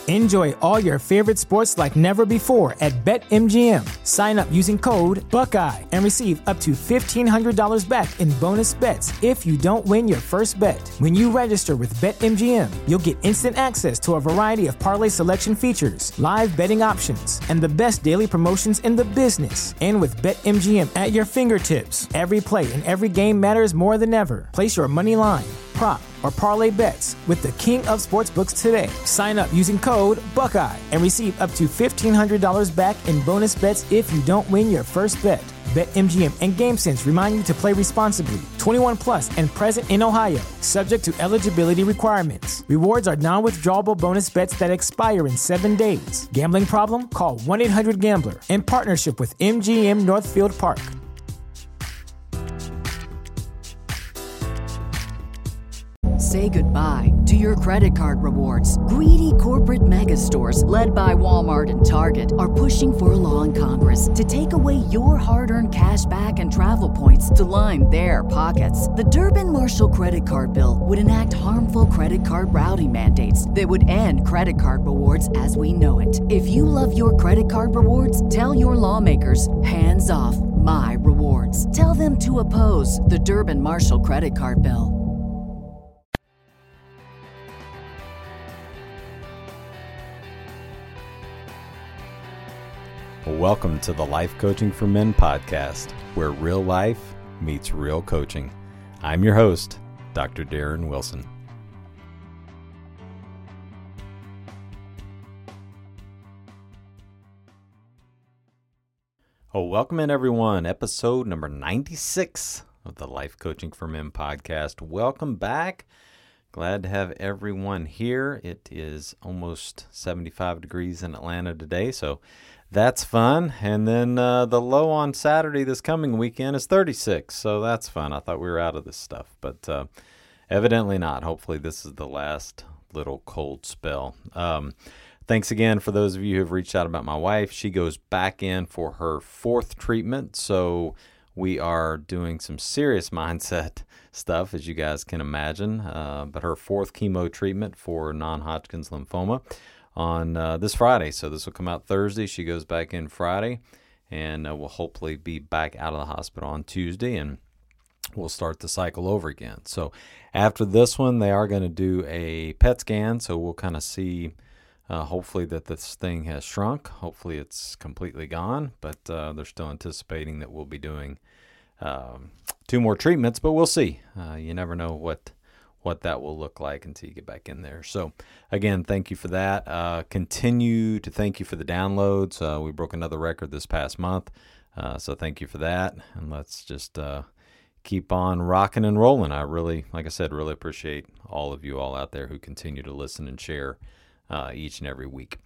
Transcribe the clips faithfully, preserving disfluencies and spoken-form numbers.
Enjoy all your favorite sports like never before at BetMGM. Sign up using code Buckeye and receive up to fifteen hundred dollars back in bonus bets if you don't win your first bet. When you register with BetMGM, you'll get instant access to a variety of parlay selection features, live betting options, and the best daily promotions in the business. And with BetMGM at your fingertips, every play and every game matters more than ever. Place your money line, prop, or parlay bets with the king of sportsbooks today. Sign up using code Buckeye and receive up to fifteen hundred dollars back in bonus bets if you don't win your first bet. BetMGM and GameSense remind you to play responsibly. twenty-one plus and present in Ohio, subject to eligibility requirements. Rewards are non-withdrawable bonus bets that expire in seven days. Gambling problem? Call one eight hundred gambler in partnership with M G M Northfield Park. Say goodbye to your credit card rewards. Greedy corporate mega stores, led by Walmart and Target, are pushing for a law in Congress to take away your hard-earned cash back and travel points to line their pockets. The Durbin-Marshall credit card bill would enact harmful credit card routing mandates that would end credit card rewards as we know it. If you love your credit card rewards, tell your lawmakers, hands off my rewards. Tell them to oppose the Durbin-Marshall credit card bill. Welcome to the Life Coaching for Men podcast, where real life meets real coaching. I'm your host, Doctor Darren Wilson. Oh, welcome in everyone. Episode number ninety-six of the Life Coaching for Men podcast. Welcome back. Glad to have everyone here. It is almost seventy-five degrees in Atlanta today, so that's fun. And then uh, the low on Saturday this coming weekend is thirty-six, so that's fun. I thought we were out of this stuff, but uh, evidently not. Hopefully this is the last little cold spell. Um, thanks again for those of you who have reached out about my wife. She goes back in for her fourth treatment, so we are doing some serious mindset stuff, as you guys can imagine. Uh, but her fourth chemo treatment for non-Hodgkin's lymphoma on uh, this Friday. So this will come out Thursday. She goes back in Friday, and uh, we'll hopefully be back out of the hospital on Tuesday, and we'll start the cycle over again. So after this one, they are going to do a P E T scan, so we'll kind of see, uh, hopefully that this thing has shrunk. Hopefully it's completely gone, but uh, they're still anticipating that we'll be doing um, two more treatments, but we'll see. Uh, you never know what what that will look like until you get back in there. So again, thank you for that. Uh, continue to thank you for the downloads. Uh, we broke another record this past month. Uh, so thank you for that. And let's just uh, keep on rocking and rolling. I really, like I said, really appreciate all of you all out there who continue to listen and share uh, each and every week.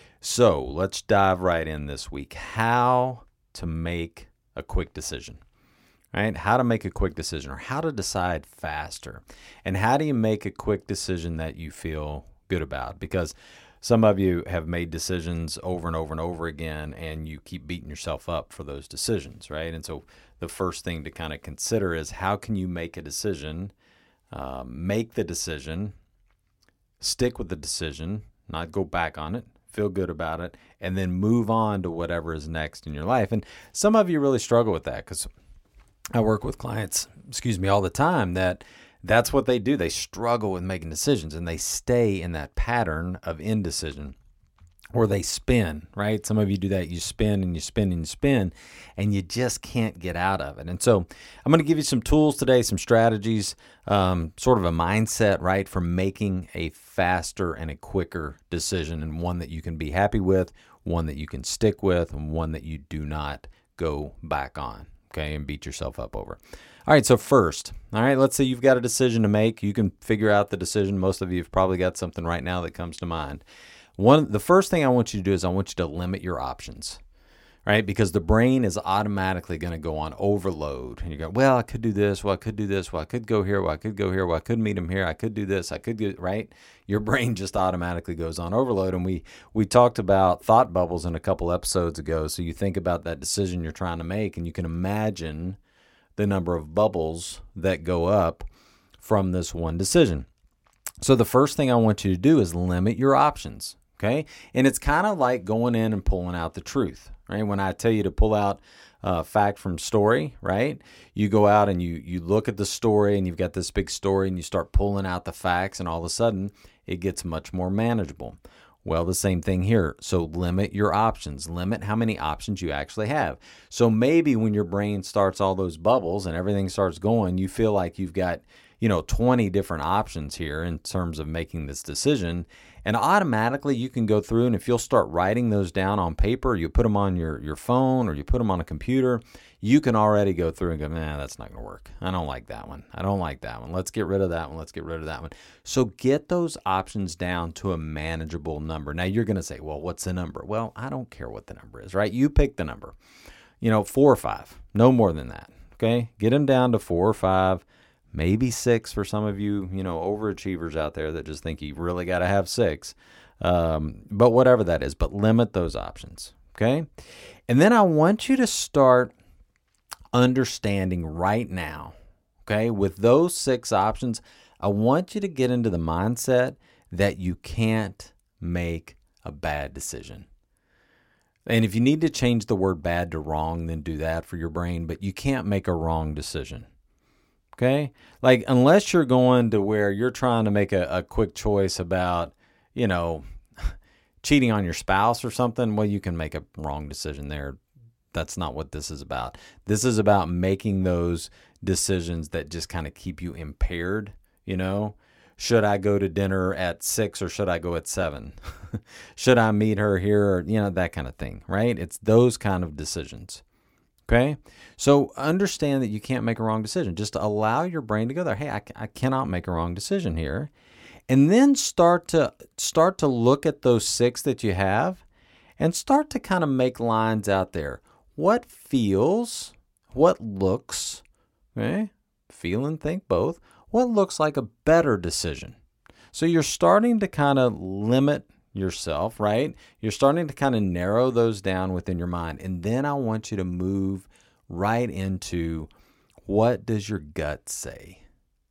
So let's dive right in this week. How to make a quick decision. Right? How to make a quick decision, or how to decide faster. And how do you make a quick decision that you feel good about? Because some of you have made decisions over and over and over again, and you keep beating yourself up for those decisions, right? And so the first thing to kind of consider is, how can you make a decision, uh, make the decision, stick with the decision, not go back on it, feel good about it, and then move on to whatever is next in your life. And some of you really struggle with that, because I work with clients, excuse me, all the time that that's what they do. They struggle with making decisions, and they stay in that pattern of indecision, or they spin, right? Some of you do that. You spin and you spin and you spin, and you just can't get out of it. And so I'm going to give you some tools today, some strategies, um, sort of a mindset, right, for making a faster and a quicker decision, and one that you can be happy with, one that you can stick with, and one that you do not go back on. Okay, and beat yourself up over. All right, so first, all right, let's say you've got a decision to make. You can figure out the decision. Most of you have probably got something right now that comes to mind. One, the first thing I want you to do is I want you to limit your options, right? Because the brain is automatically going to go on overload. And you go, well, I could do this. Well, I could do this. Well, I could go here. Well, I could go here. Well, I could meet him here. I could do this. I could do, right? Your brain just automatically goes on overload. And we we talked about thought bubbles in a couple episodes ago. So you think about that decision you're trying to make, and you can imagine the number of bubbles that go up from this one decision. So the first thing I want you to do is limit your options. Okay. And it's kind of like going in and pulling out the truth, right? When I tell you to pull out uh, fact from story, right? You go out and you, you look at the story and you've got this big story and you start pulling out the facts and all of a sudden it gets much more manageable. Well, the same thing here. So limit your options. Limit how many options you actually have. So maybe when your brain starts all those bubbles and everything starts going, you feel like you've got, you know, twenty different options here in terms of making this decision. And automatically you can go through, and if you'll start writing those down on paper, you put them on your, your phone or you put them on a computer, you can already go through and go, nah, that's not going to work. I don't like that one. I don't like that one. Let's get rid of that one. Let's get rid of that one. So get those options down to a manageable number. Now you're going to say, well, what's the number? Well, I don't care what the number is, right? You pick the number, you know, four or five, no more than that. Okay. Get them down to four or five. Maybe six for some of you, you know, overachievers out there that just think you really got to have six. Um, but whatever that is, but limit those options. Okay. And then I want you to start understanding right now, okay, with those six options, I want you to get into the mindset that you can't make a bad decision. And if you need to change the word bad to wrong, then do that for your brain, but you can't make a wrong decision. Okay? Like, unless you're going to where you're trying to make a, a quick choice about, you know, cheating on your spouse or something, well, you can make a wrong decision there. That's not what this is about. This is about making those decisions that just kind of keep you impaired, you know? Should I go to dinner at six or should I go at seven? Should I meet her here? Or, you know, that kind of thing, right? It's those kind of decisions. Okay, so understand that you can't make a wrong decision. Just allow your brain to go there. Hey, I, I cannot make a wrong decision here. And then start to start to look at those six that you have and start to kind of make lines out there. What feels, what looks, okay, feel and think both, what looks like a better decision? So you're starting to kind of limit yourself, right? You're starting to kind of narrow those down within your mind. And then I want you to move right into, what does your gut say?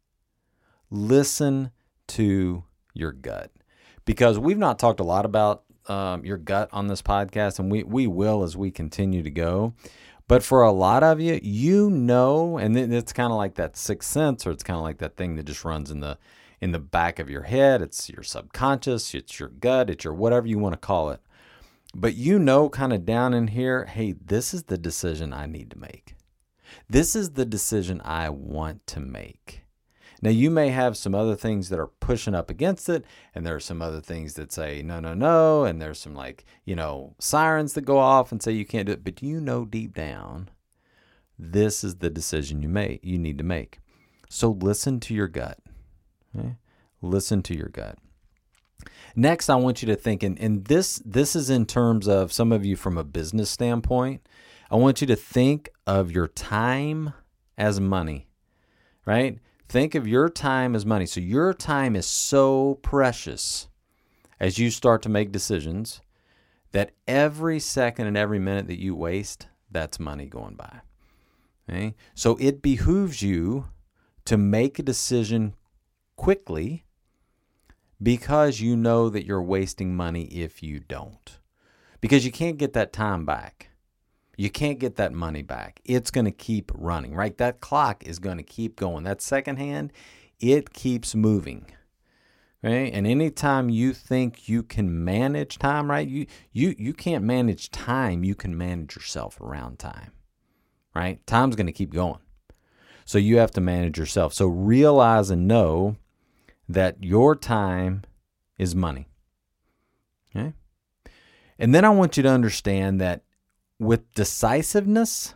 Listen to your gut. Because we've not talked a lot about um, your gut on this podcast, and we, we will as we continue to go. But for a lot of you, you know, and it's kind of like that sixth sense, or it's kind of like that thing that just runs in the in the back of your head. It's your subconscious, it's your gut, it's your whatever you want to call it. But you know kind of down in here, hey, this is the decision I need to make. This is the decision I want to make. Now, you may have some other things that are pushing up against it, and there are some other things that say, no, no, no, and there's some, like, you know, sirens that go off and say you can't do it, but you know deep down, this is the decision you make, you need to make. So listen to your gut. Okay? Listen to your gut. Next, I want you to think, and, and this this is in terms of some of you from a business standpoint. I want you to think of your time as money, right? Think of your time as money. So your time is so precious as you start to make decisions that every second and every minute that you waste, that's money going by. Okay? So it behooves you to make a decision quickly, because you know that you're wasting money if you don't. Because you can't get that time back. You can't get that money back. It's going to keep running, right? That clock is going to keep going. That second hand, it keeps moving. Okay? And anytime you think you can manage time, right? You you you can't manage time. You can manage yourself around time. Right? Time's going to keep going. So you have to manage yourself. So realize and know that your time is money. Okay? And then I want you to understand that with decisiveness,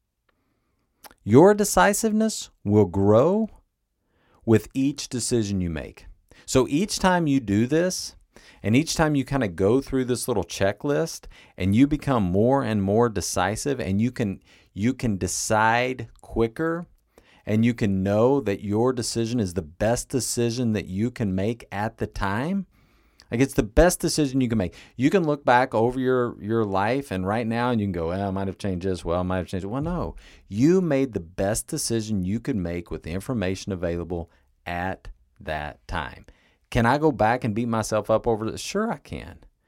your decisiveness will grow with each decision you make. So each time you do this, and each time you kind of go through this little checklist and you become more and more decisive, and you can you can decide quicker, and you can know that your decision is the best decision that you can make at the time. Like, it's the best decision you can make. You can look back over your, your life and right now and you can go, well, I might have changed this. Well, I might have changed it. Well, no. You made the best decision you could make with the information available at that time. Can I go back and beat myself up over this? Sure I can.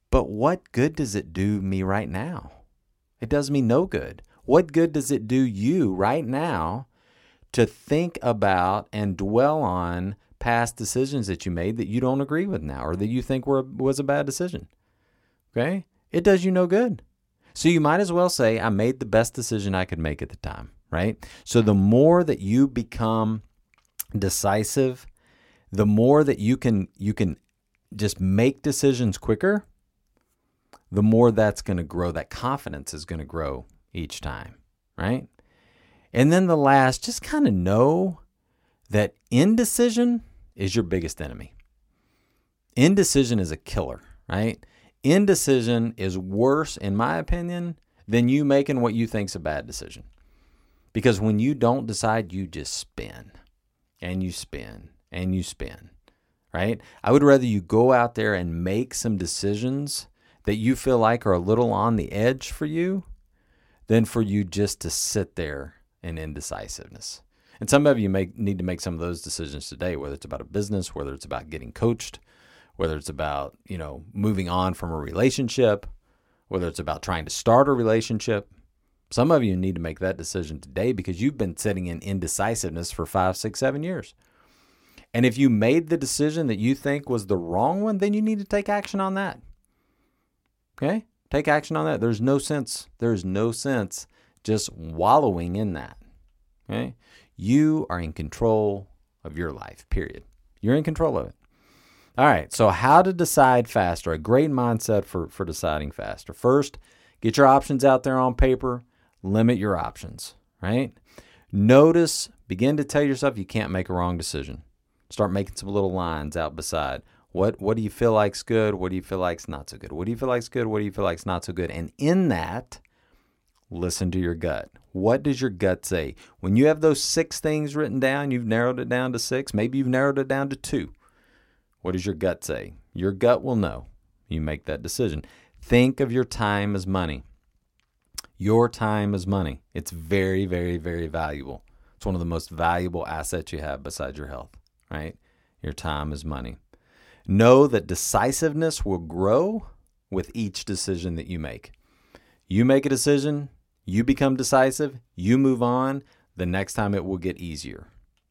But what good does it do me right now? It does me no good. What good does it do you right now to think about and dwell on past decisions that you made that you don't agree with now or that you think were was a bad decision? Okay? It does you no good. So you might as well say, I made the best decision I could make at the time, right? So the more that you become decisive, the more that you can you can just make decisions quicker, the more that's going to grow. That confidence is going to grow each time, right? And then the last, just kind of know that indecision is your biggest enemy. Indecision is a killer, right? Indecision is worse, in my opinion, than you making what you think's a bad decision. Because when you don't decide, you just spin and you spin and you spin, right? I would rather you go out there and make some decisions that you feel like are a little on the edge for you than for you just to sit there in indecisiveness. And some of you may need to make some of those decisions today, whether it's about a business, whether it's about getting coached, whether it's about, you know, moving on from a relationship, whether it's about trying to start a relationship. Some of you need to make that decision today because you've been sitting in indecisiveness for five, six, seven years. And if you made the decision that you think was the wrong one, then you need to take action on that. Okay? Take action on that. There's no sense. There's no sense just wallowing in that. Okay? You are in control of your life, period. You're in control of it. All right, so how to decide faster, a great mindset for, for deciding faster. First, get your options out there on paper. Limit your options, right? Notice, begin to tell yourself you can't make a wrong decision. Start making some little lines out beside. What, what do you feel like's good? What do you feel like's not so good? What do you feel like's good? What do you feel like's not so good? And in that, listen to your gut. What does your gut say? When you have those six things written down, you've narrowed it down to six. Maybe you've narrowed it down to two. What does your gut say? Your gut will know. You make that decision. Think of your time as money. Your time is money. It's very, very, very valuable. It's one of the most valuable assets you have besides your health, right? Your time is money. Know that decisiveness will grow with each decision that you make. You make a decision, you become decisive, you move on, the next time it will get easier.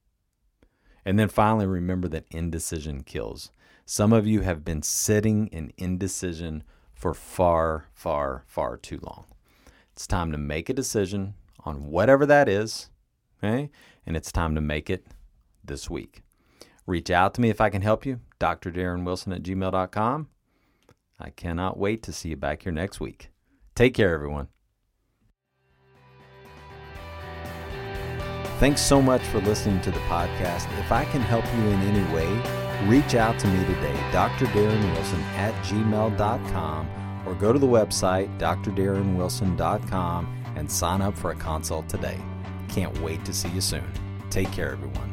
And then finally, remember that indecision kills. Some of you have been sitting in indecision for far, far, far too long. It's time to make a decision on whatever that is, okay? And it's time to make it this week. Reach out to me if I can help you, D R Darren Wilson at gmail dot com. I cannot wait to see you back here next week. Take care, everyone. Thanks so much for listening to the podcast. If I can help you in any way, reach out to me today, D R Darren Wilson at gmail dot com, or go to the website, D R Darren Wilson dot com, and sign up for a consult today. Can't wait to see you soon. Take care, everyone.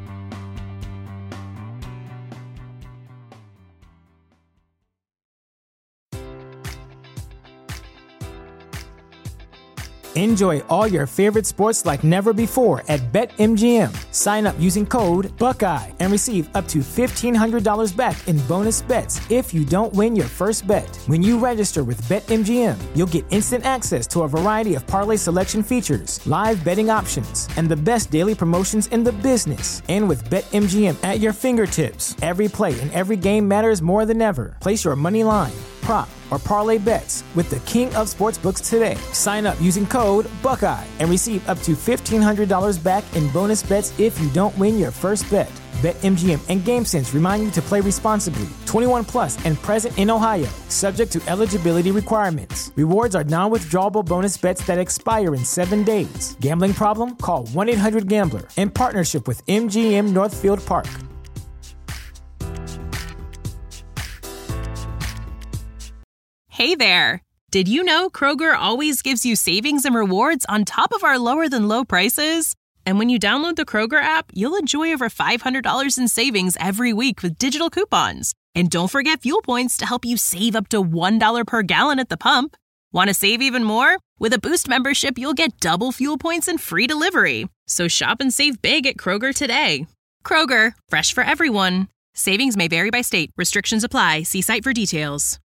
Enjoy all your favorite sports like never before at BetMGM. Sign up using code Buckeye and receive up to fifteen hundred dollars back in bonus bets if you don't win your first bet. When you register with BetMGM, you'll get instant access to a variety of parlay selection features, live betting options, and the best daily promotions in the business. And with BetMGM at your fingertips, every play and every game matters more than ever. Place your money line, prop, or parlay bets with the king of sportsbooks today. Sign up using code Buckeye and receive up to fifteen hundred dollars back in bonus bets if you don't win your first bet. BetMGM and GameSense remind you to play responsibly. twenty-one plus and present in Ohio, subject to eligibility requirements. Rewards are non-withdrawable bonus bets that expire in seven days. Gambling problem? Call one eight hundred gambler. In partnership with M G M Northfield Park. Hey there! Did you know Kroger always gives you savings and rewards on top of our lower than low prices? And when you download the Kroger app, you'll enjoy over five hundred dollars in savings every week with digital coupons. And don't forget fuel points to help you save up to one dollar per gallon at the pump. Want to save even more? With a Boost membership, you'll get double fuel points and free delivery. So shop and save big at Kroger today. Kroger, fresh for everyone. Savings may vary by state. Restrictions apply. See site for details.